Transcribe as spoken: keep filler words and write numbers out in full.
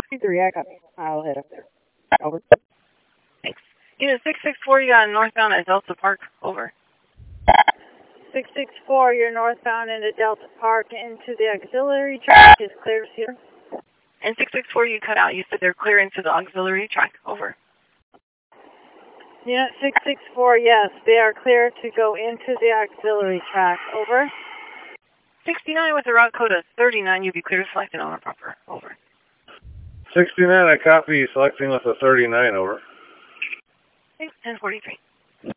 sixty-three, I copy. I'll head up there. Over. Thanks. Unit six six four, you got northbound at Delta Park. Over. six six four, you're northbound into Delta Park into the auxiliary track is clear here. And six six four, you cut out. You said they're clear into the auxiliary track. Over. Unit six six four, yes, they are clear to go into the auxiliary track. Over. sixty-nine with a route code of thirty-nine, you'll be clear to select an owner proper. Over. sixty-nine, I copy, selecting with a thirty-nine. Over. Thanks, ten forty-three.